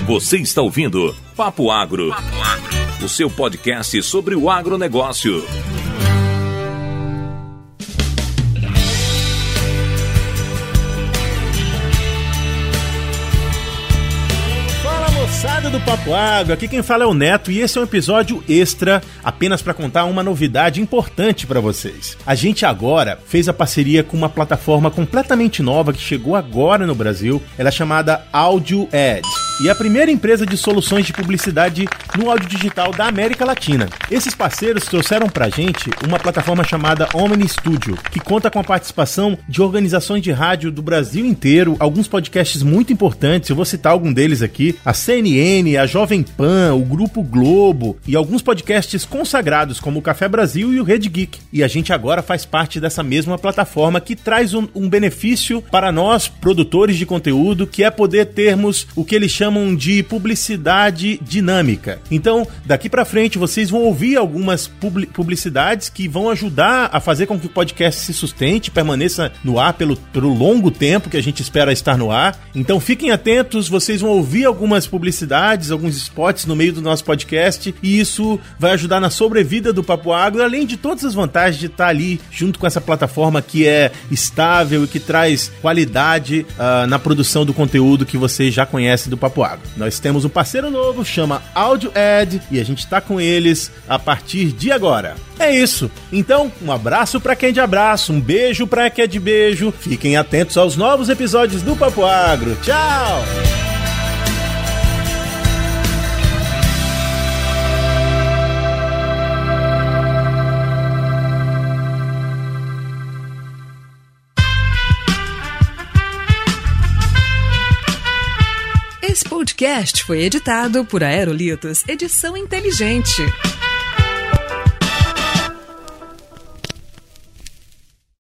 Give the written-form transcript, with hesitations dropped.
Você está ouvindo Papo Agro, o seu podcast sobre o agronegócio. Moçada do Papo Agro, aqui quem fala é o Neto e esse é um episódio extra apenas para contar uma novidade importante para vocês. A gente agora fez a parceria com uma plataforma completamente nova que chegou agora no Brasil, ela é chamada AudioEd e é a primeira empresa de soluções de publicidade no áudio digital da América Latina. Esses parceiros trouxeram pra gente uma plataforma chamada Omni Studio, que conta com a participação de organizações de rádio do Brasil inteiro, alguns podcasts muito importantes, eu vou citar algum deles aqui, a CNN, a Jovem Pan, o Grupo Globo e alguns podcasts consagrados como o Café Brasil e o Rede Geek. E a gente agora faz parte dessa mesma plataforma que traz um benefício para nós, produtores de conteúdo, que é poder termos o que eles chamam de publicidade dinâmica. Então, daqui pra frente, vocês vão ouvir algumas publicidades que vão ajudar a fazer com que o podcast se sustente, permaneça no ar pelo longo tempo que a gente espera estar no ar. Então, fiquem atentos, vocês vão ouvir algumas publicidades, alguns spots no meio do nosso podcast e isso vai ajudar na sobrevida do Papo Agro, além de todas as vantagens de estar ali junto com essa plataforma que é estável e que traz qualidade na produção do conteúdo que você já conhece do Papo Agro. Nós temos um parceiro novo, chama AudioEd e a gente está com eles a partir de agora. É isso. Então, um abraço para quem é de abraço, um beijo para quem é de beijo. Fiquem atentos aos novos episódios do Papo Agro. Tchau! Esse podcast foi editado por Aerolitos Edição Inteligente.